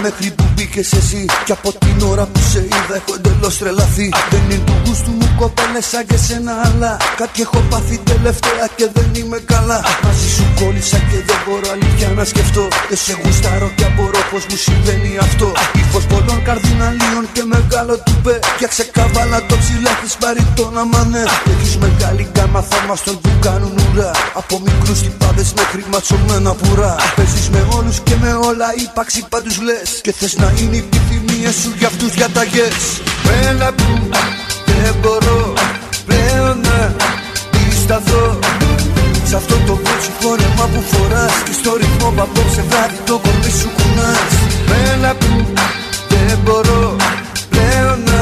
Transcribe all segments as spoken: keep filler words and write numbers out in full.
μέχρι που μπήκες εσύ. Κι από την ώρα που σε είδα έχω εντελώς τρελαθεί. Δεν είναι του γούστου μου κοπέλες σαν και σένα, αλλά κάτι έχω πάθει τελευταία και δεν είμαι καλά. Μαζί σου κόλλησα και δεν μπορώ αλήθεια να σκεφτώ. Και σε γουστάρω και απορώ πως μου συμβαίνει αυτό. Ύφος πολλών καρδιναλίων και μεγάλο τουπέ. Φτιάξε καβάλα το ψηλά έχεις πάρει το να μανέ. Έχεις μεγάλη γκάμα θαύμαστον που κάνουν ουρά. Από μικρούς τυπάδες μέχρι ματσωμένα πουρά. Παίζεις με όλους και με όλα, ύπαρξη πάντους λες. Και θες να είναι οι επιθυμίες σου για αυτούς διαταγές. Μένα που δεν μπορώ πλέον να σταθώ σ' αυτό το βότσι φόρεμα που φοράς. Και στο ρυθμό που απόψε βράδυ το κορμί σου κουνάς. Μένα που δεν μπορώ πλέον να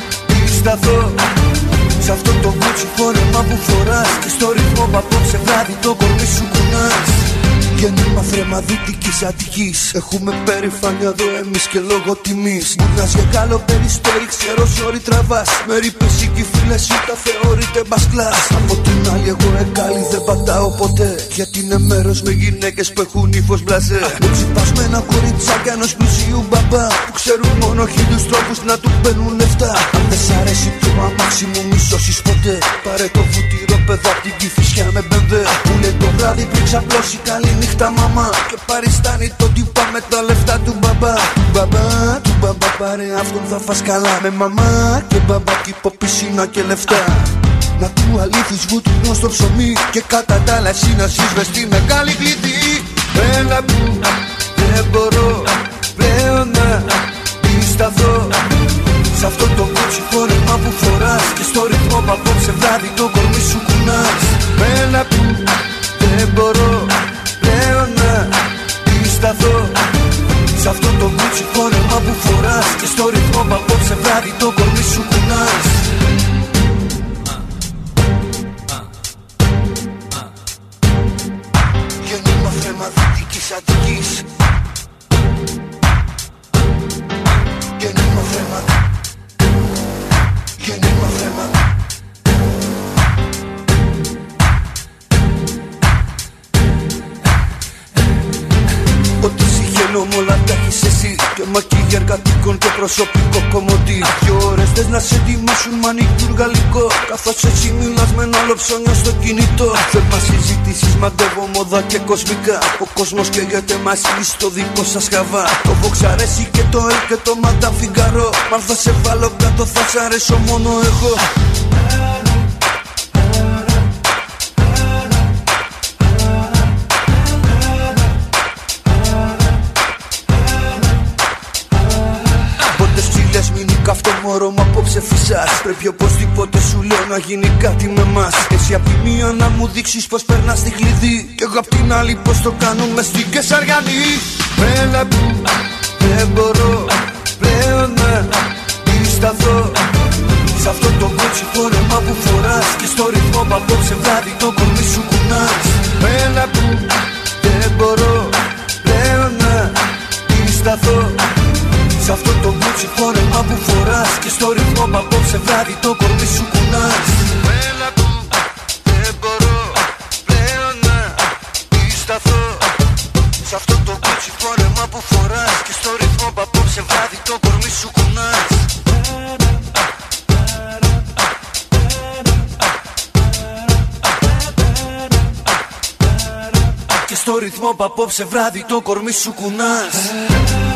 σταθώ σ' αυτό το βότσι φόρεμα που φοράς. Και στο ρυθμό που απόψε βράδυ το κορμί σου κουνάς. Γέννημα θρέμα Δυτικής Αττικής. Έχουμε περηφάνεια εδώ εμείς και λόγω τιμής. Μουνάς για καλό περιστέρι, ξέρω σόρι τραβάς. Με ρήπες οι φίλες σου τα θεωρείτε μπασκλάς. Από την άλλη εγώ εγκάλι δεν πατάω ποτέ. Γιατί είναι μέρος με γυναίκες που έχουν ύφος μπλαζέ. Με ξυπασμένα κοριτσάκια ενός πλουσίου μπαμπά που ξέρουν μόνο χίλιους τρόπους να του παίρνουν λεφτά. Αν δεν σ' αρέσει το αμάξι μου μη σώσεις ποτέ. Πάρε το βουτυρό παιδά απ' την Κηφισιά με μπεμπέ. Που λέει το βράδυ πριν ξαπλώσει καλή νύχτα μαμά. Και παριστάνει το τύπα με τα λεφτά του μπαμπά. Του μπαμπά, του μπαμπά πάρε αυτόν θα φας καλά. Με μαμά και μπαμπά κήπο πισίνα και λεφτά. Να του αλήθεις βουτυρό στο ψωμί. Και κατά τα άλλα εσύ να σύσβες τη μεγάλη κλειδί. Έλα που δεν μπορώ πλέον να σταθώ σ' αυτό το βότσι φόρεμα που φοράς. Και στο ρυθμό που απόψε βράδυ το κορμί σου κουνάς. Έλα που δεν μπορώ πλέον να σταθώ σ' αυτό το βότσι φόρεμα που φοράς. Και στο ρυθμό που απόψε βράδυ το κορμί σου κουνάς. Γέννημα θρέμα Δυτικής Αττικής. Γέννημα θρέμα. Γέννημα θρέμα. Ό,τι συγχαίνω μ' όλα τα έχεις εσύ. Και μακίγια εργατικών και προσωπικό κομμωτή. Δύο ώρες θες να σε ετοιμάσουν μανικούρ γαλλικό. Καθώς έτσι μιλάς με ένα άλλο ψώνιο στο κινητό. Θερμά συζητήσεις, μαντεύω μόδα και κοσμικά. Ο κόσμος καίγεται μαζί στο δικό σας χαβά. Το Vox αρέσει και το Ελ και το Madame Figaro. Μ' αν θα σε βάλω κάτω θα σ' αρέσω μόνο εγώ. Αυτό μωρό μου απόψε φυσάς. Πρέπει οπωσδήποτε σου λέω να γίνει κάτι με μας. Εσύ απ' τη μία να μου δείξεις πως περνάς τη κλειδί. Κι εγώ απ' την άλλη πως το κάνουμε στην Κεσαριανή. Έλα που δεν μπορώ πλέον να σταθώ σ' αυτό το βότσι φόρεμα που φοράς. Και στο ρυθμό που απόψε βράδυ το κορμί σου κουνάς. Έλα που δεν μπορώ πλέον να σταθώ σ' αυτό το βότσι φόρεμα που φοράς. Και στο ρυθμό που απόψε βράδυ το κορμί σου κουνάς. Έλα που δεν μπορώ πλέον να σταθώ σ' αυτό το βότσι φόρεμα που φοράς. Και στο ρυθμό που απόψε βράδυ το κορμί σου κουνάς. Και στο ρυθμό που απόψε βράδυ το κορμί σου κουνάς.